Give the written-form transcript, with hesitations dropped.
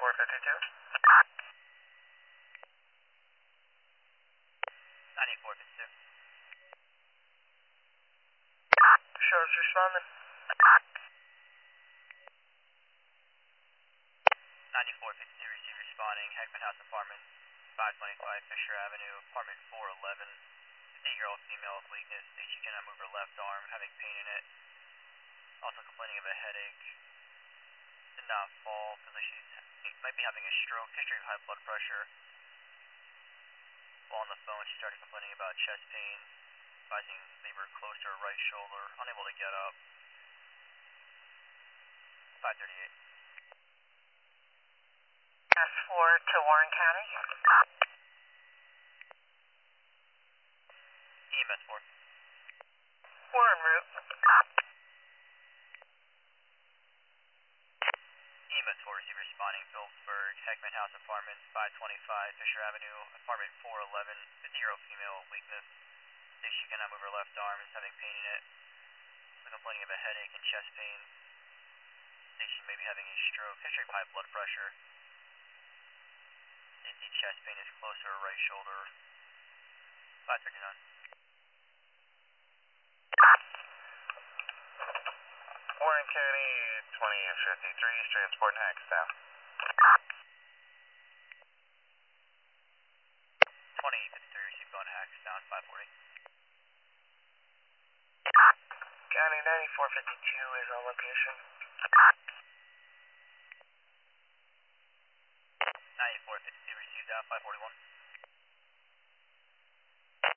9452. 9452. Sheriff's responding. 9452, receive responding. Heckman House Apartment, 525 Fisher Avenue, apartment 411. 50-year-old female with weakness. States she cannot move her left arm, having pain in it. Also complaining of a headache. Did not fall. Feels like she might be having a stroke. History of high blood pressure. While on the phone, she started complaining about chest pain. Advising leave her close to her right shoulder. Unable to get up. 538. S4 to Warren County. EMS 4. We're en route. EMS 4, receive responding. Phillipsburg, Heckman House Apartments, 525 Fisher Avenue, apartment 411. 50-year-old female with weakness. States she cannot move her left arm, is having pain in it. Complaining of a headache and chest pain. States she may be having a stroke. History of high blood pressure. States the chest pain is close to her right shoulder. 539. Warren County, 2053 is transporting Hackettstown. 2053, receive going to Hackettstown, 540. County 9452 is on location. 9452, received out, 541.